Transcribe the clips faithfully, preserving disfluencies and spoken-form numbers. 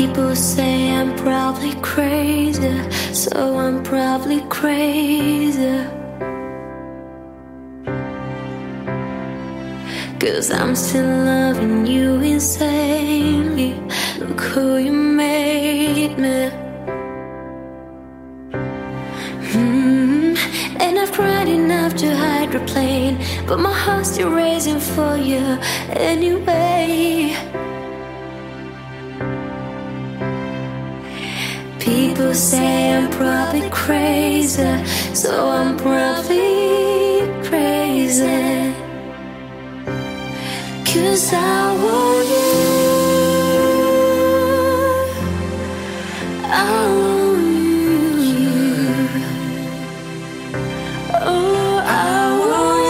People say I'm probably crazy, so I'm probably crazy. 'Cause I'm still loving you insanely. Look who you made me. mm. And I've cried enough to hydroplane, but my heart's still racing for you anyway. People say I'm probably crazy, so I'm probably crazy. 'Cause I want you, I want you. Oh, I want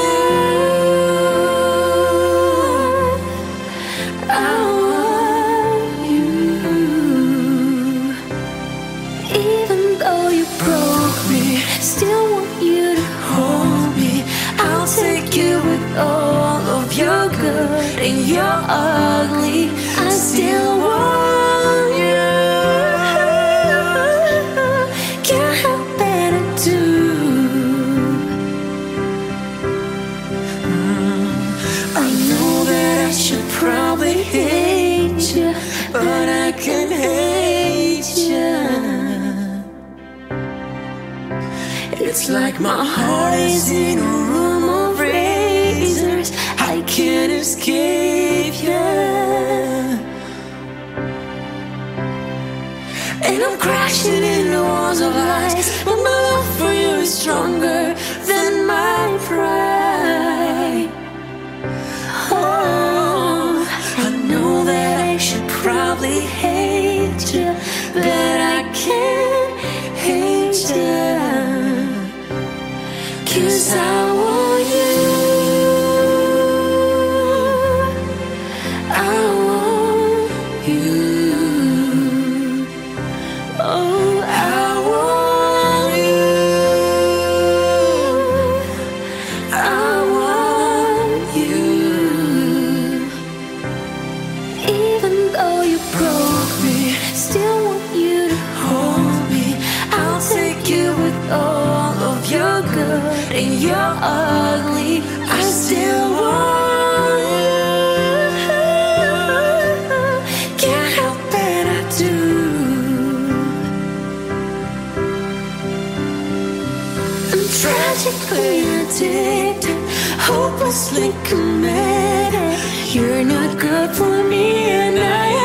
you, I want you. Even though you broke me, still want you to hold me. I'll take you with all of your good and your ugly. I still want you. Can't help but I do. Mm, I know that I should probably hate you, but I can't hate you. It's like my heart is in a room of razors. I can't escape you. And I'm crashing in the walls of lies, but my love for you is stronger than my pride. Oh, I know that I should probably hate you, but I can't hate you. 'Cause I want you, I want you. Oh, I want you, I want you. Even though you broke me, still want you to hold me. I'll take you with all of your good and your ugly. I still want you. Can't help but I do. I'm tragically addicted, hopelessly committed. You're not good for me and I